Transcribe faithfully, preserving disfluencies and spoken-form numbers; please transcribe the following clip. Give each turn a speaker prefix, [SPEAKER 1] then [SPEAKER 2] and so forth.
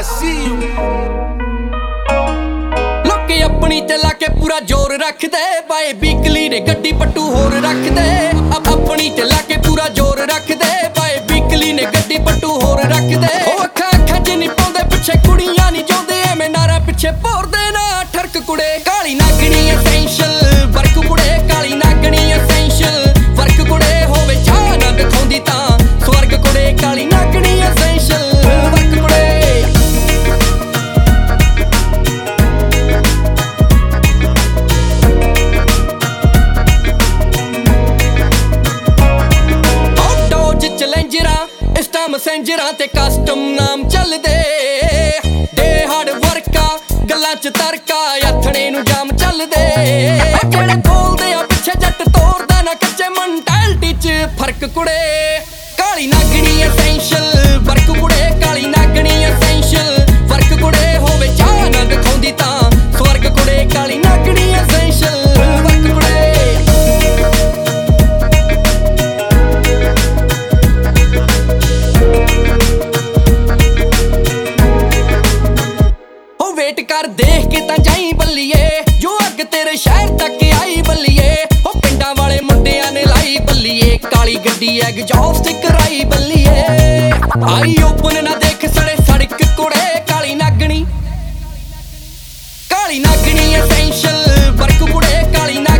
[SPEAKER 1] I see you.
[SPEAKER 2] लोके अपनी ते लाके पूरा जोर रख दे, बाए बीकली ने गड्डी पट्टू होर रख दे। अब अपनी ते लाके पूरा जोर रख दे, बाए बीकली ने गड्डी पट्टू होर रख दे। ओ अखा अखा च नहीं पाउंदे पिछे कुड़ियां नहीं जाउंदे, एवें नारा पिछे भोरदे ना ठरक कुड़े। काली नागणी एसेंशियल वर्क कुड़े, काली नागणी एसेंशियल वर्क कुड़े। होवे चाह ना दिखाउंदी तां स्वर्ग कुड़े, काली नागणी एसेंशियल वर्क कुड़े। ਮੈਸੇਂਜਰਾਂ ਤੇ ਕਸਟਮ ਨਾਮ ਚੱਲਦੇ, ਦੇ ਹਾਰਡ ਵਰਕਾ ਗੱਲਾਂ ਚ ਤਰਕਾ ਆਥਣੇ ਨੂੰ ਜਾਮ ਚੱਲਦੇ। ਜਿਹੜੇ ਬੋਲਦੇ ਆ ਪਿੱਛੇ ਜੱਟ ਤੋਰਦਾ ਨਾ ਕੱਚੇ ਮੈਂਟੈਲਿਟੀ ਚ ਫਰਕ ਕੁੜੇ। ਕਾਲੀ ਨਾਗਣੀ ਐਸੈਂਸ਼ੀਅਲ ਵਰਕ ਕੁੜੇ, ਕਾਲੀ ਨਾਗਣੀ ਐਸੈਂਸ਼ੀਅਲ ਵਰਕ ਕੁੜੇ। ਹੋਵੇ ਚਾਹ ਨਾ ਦਿਖਾਉਂਦੀ ਤਾਂ ਸਵਰਗ ਕੁੜੇ, ਕਾਲੀ ਨਾਗਣੀ ਐਸੈਂਸ਼ੀਅਲ ਵਰਕ ਕੁੜੇ। ਵੇਟ ਕਰ ਦੇਖ ਕੇ ਤਾਂ ਜਾਈ ਬੱਲੀਏ, ਜੋ ਅੱਗ ਤੇਰੇ ਸ਼ਹਿਰ ਤੱਕ ਆਈ ਬੱਲੀਏ। ਉਹ ਪਿੰਡਾਂ ਵਾਲੇ ਮੁੰਡਿਆਂ ਨੇ ਲਾਈ ਬੱਲੀਏ, ਕਾਲੀ ਗੱਡੀ ਐਗਜ਼ੌਸਟ ਕਰਾਈ ਬੱਲੀਏ। ਆਈ ਓਪਨ ਨਾ ਦੇਖ ਸੜੇ ਸੜਕ ਕੁੜੇ, ਕਾਲੀ ਨਾਗਣੀ ਕਾਲੀ ਨਾਗਣੀ ਐਸੈਂਸ਼ੀਅਲ ਵਰਕ ਕੁੜੇ, ਕਾਲੀ